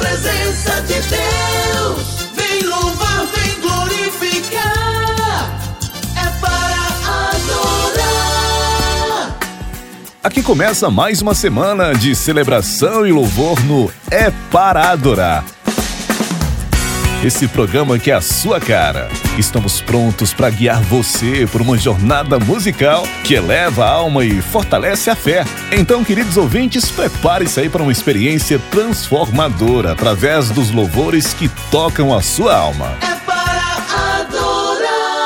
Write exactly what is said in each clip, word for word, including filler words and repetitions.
presença de Deus. Vem louvar, vem glorificar. É para adorar. Aqui começa mais uma semana de celebração e louvor no É para Adorar. Esse programa que é a sua cara. Estamos prontos para guiar você por uma jornada musical que eleva a alma e fortalece a fé. Então, queridos ouvintes, prepare-se aí para uma experiência transformadora através dos louvores que tocam a sua alma. É para adorar.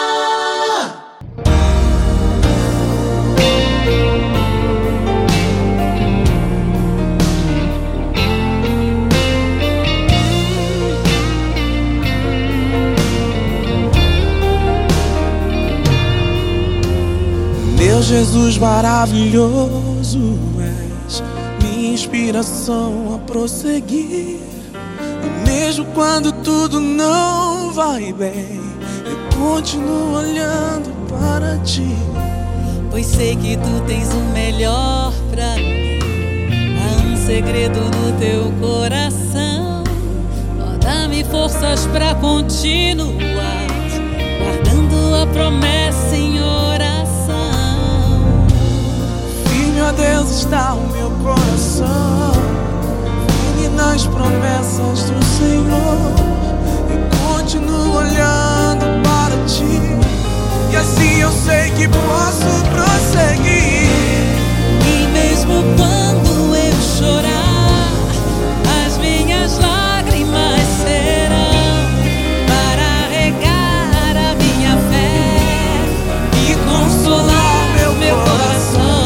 Meu Jesus maravilhoso, és minha inspiração a prosseguir. Mesmo quando tudo não vai bem, eu continuo olhando para ti. Pois sei que tu tens o melhor pra mim. Há um segredo no teu coração. Ó, dá-me forças pra continuar, guardando a promessa em oração. Meu Deus, está o meu coração, firme nas promessas do Senhor. E continuo olhando para ti, e assim eu sei que posso prosseguir. E mesmo quando eu chorar, as minhas lágrimas serão para regar a minha fé e consolar meu, meu coração.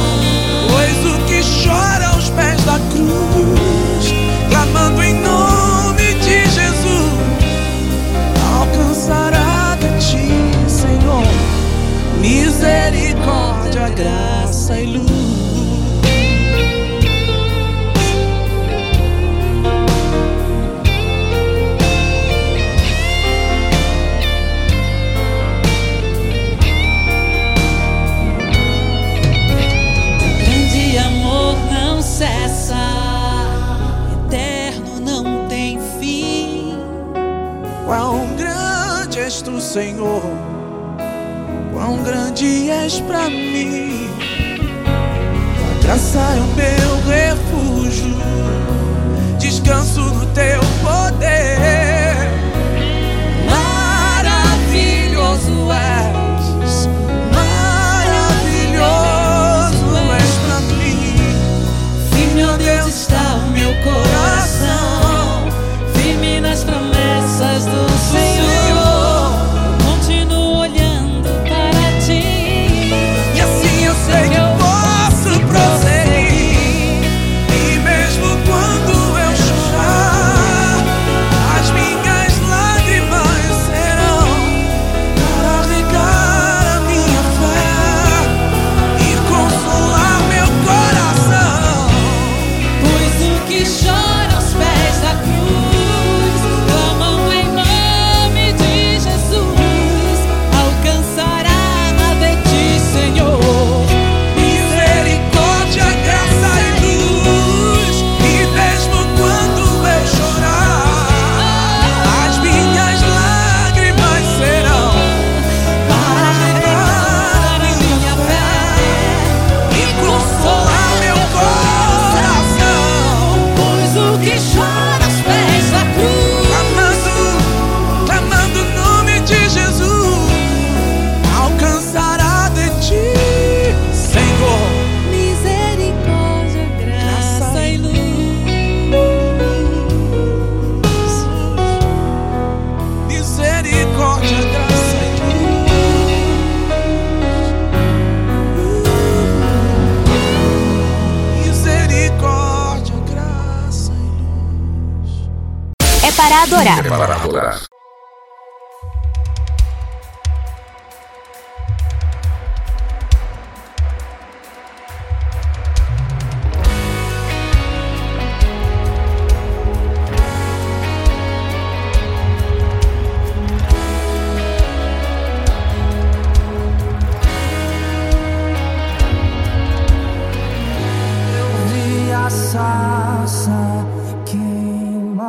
Chora aos pés da cruz, clamando em nome de Jesus, alcançará de ti, Senhor, misericórdia, graça e luz. Eterno, não tem fim. Quão grande és tu, Senhor, quão grande és pra mim. Tua graça é o meu refúgio, descanso no teu poder. Maravilhoso és, maravilhoso és pra mim. Meu Deus, está o meu coração, firme nas promessas do Senhor. Continuo olhando para ti, e assim eu sei que eu posso prosseguir. E mesmo quando eu chorar, as minhas lágrimas serão para regar a minha fé e consolar meu coração. que chora aos pés da cruz, clamam em nome de Jesus, alcançará de ti, Senhor, misericórdia, graça e luz. E mesmo quando eu chorar, as minhas lágrimas serão para regar a minha fé e consolar meu coração. que chora aos pés da cruz, clamando, clamando o nome de Jesus, alcançará de ti, Senhor, misericórdia, graça e luz. Misericórdia, graça e luz. Misericórdia, graça e luz. É para adorar. É para adorar. sarça queima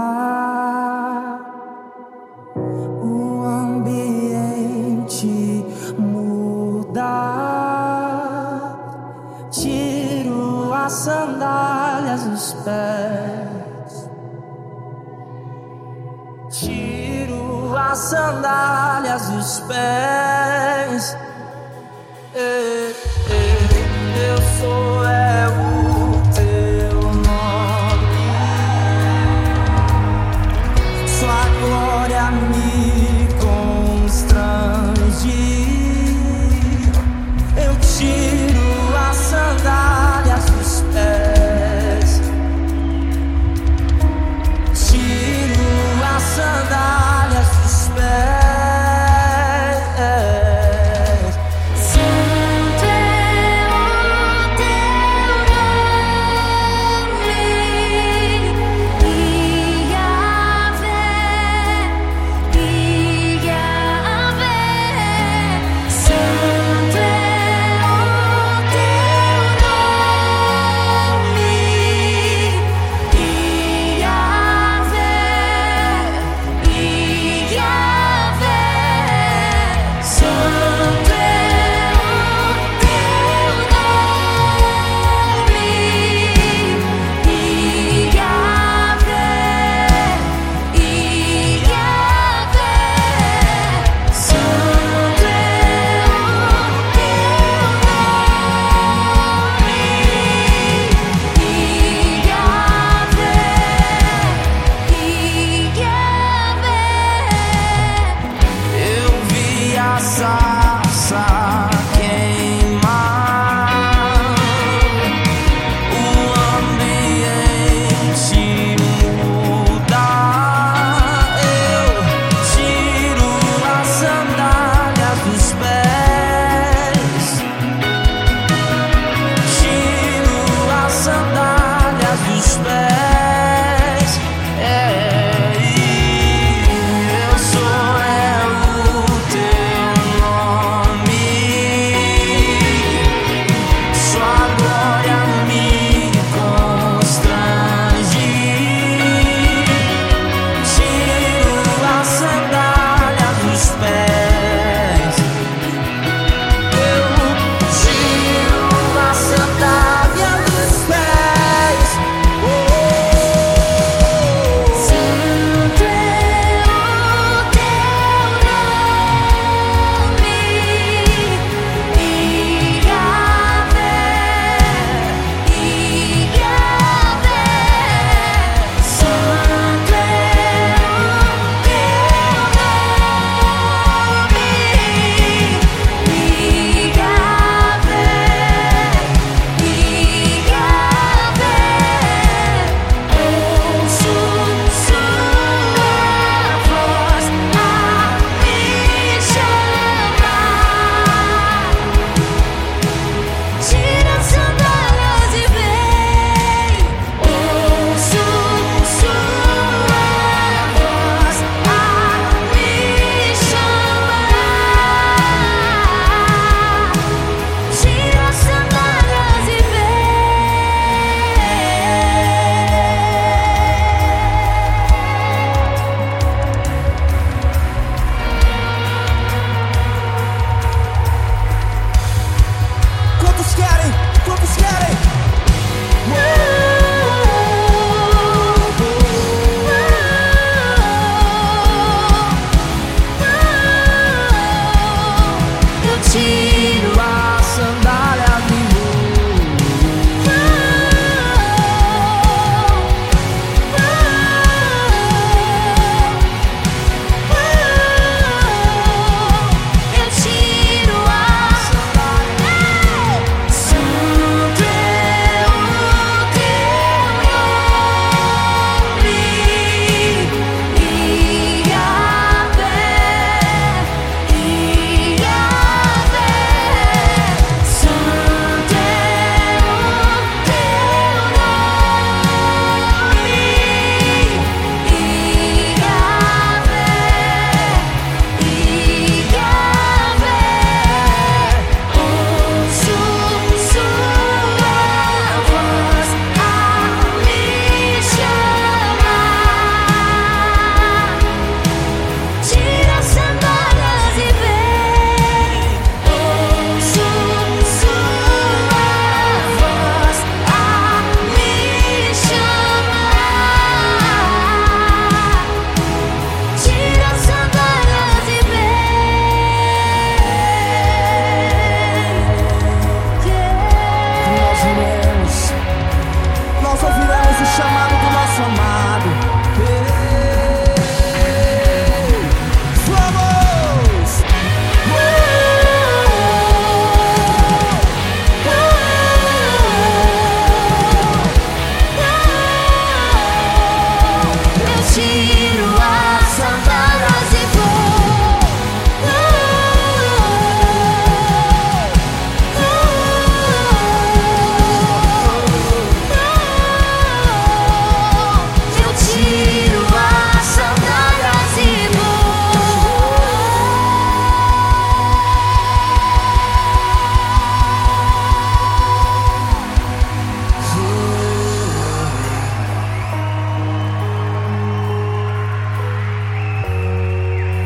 Tiro as sandálias dos pés. Ei, ei, eu sou é o teu nome. Sua glória me constrange. Eu tiro as sandálias dos pés. Tiro as sandálias dos pés. Santo é o teu nome, Yahvé, Yahvé.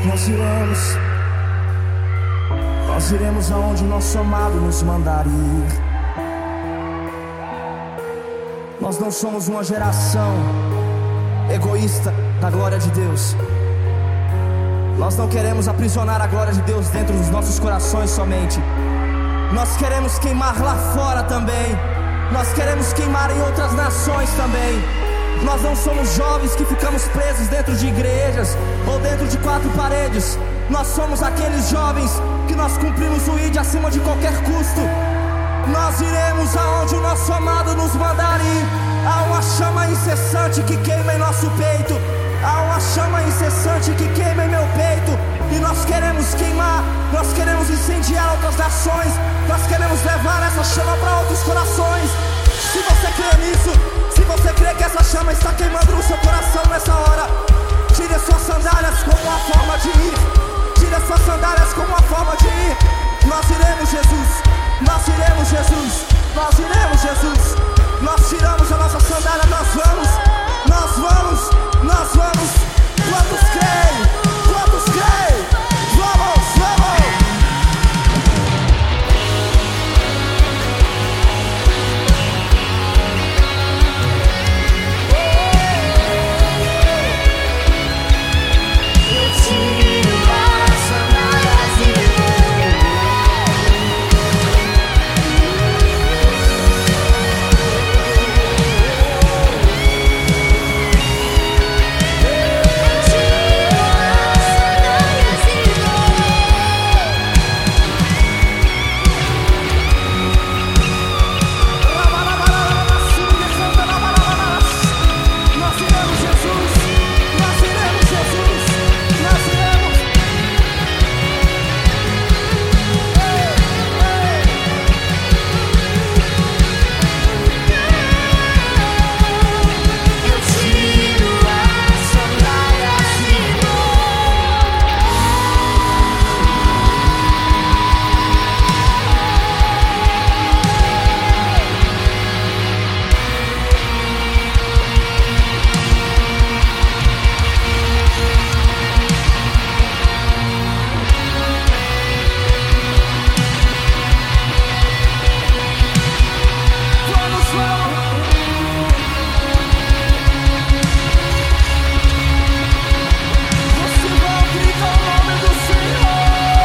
Nós iremos, nós iremos aonde o nosso amado nos mandar ir. Nós não somos uma geração egoísta da glória de Deus. Nós não queremos aprisionar a glória de Deus dentro dos nossos corações somente. Nós queremos queimar lá fora também. Nós queremos queimar em outras nações também. Nós não somos jovens que ficamos presos dentro de igrejas ou dentro de quatro paredes. Nós somos aqueles jovens que nós cumprimos o I D acima de qualquer custo. Nós iremos aonde o nosso amado nos mandar ir. Há uma chama incessante que queima em nosso peito. Há uma chama incessante que queima em meu peito. E nós queremos queimar, nós queremos incendiar outras nações. Nós queremos levar essa chama para outros corações. Se você crê nisso, se você crê que essa chama está queimando no seu coração nessa hora, tire as suas sandálias como uma forma de ir. Tire as suas sandálias como uma forma de ir. Nós iremos, Jesus. Nós iremos, Jesus. Nós iremos, Jesus. Nós tiramos a nossa sandália, nós vamos. Nós vamos, nós vamos. Quantos creem? Quantos creem? Vamos, vamos. Eu tiro as sandálias e Nós iremos, Jesus. Nós iremos, Jesus. Nós iremos. eu tiro as sandálias e Vamos, vamos. Você vai gritar o nome do Senhor.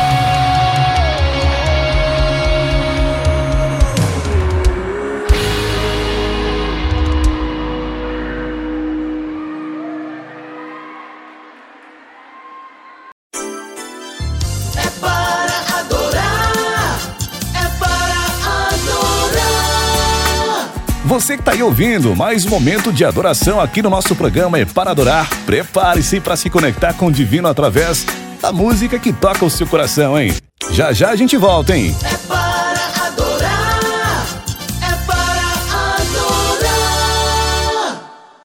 É para adorar, é para adorar. Você que tá aí ouvindo, mais um momento de adoração aqui no nosso programa É Para Adorar. Prepare-se para se conectar com o divino através da música que toca o seu coração, hein? Já já a gente volta, hein? É para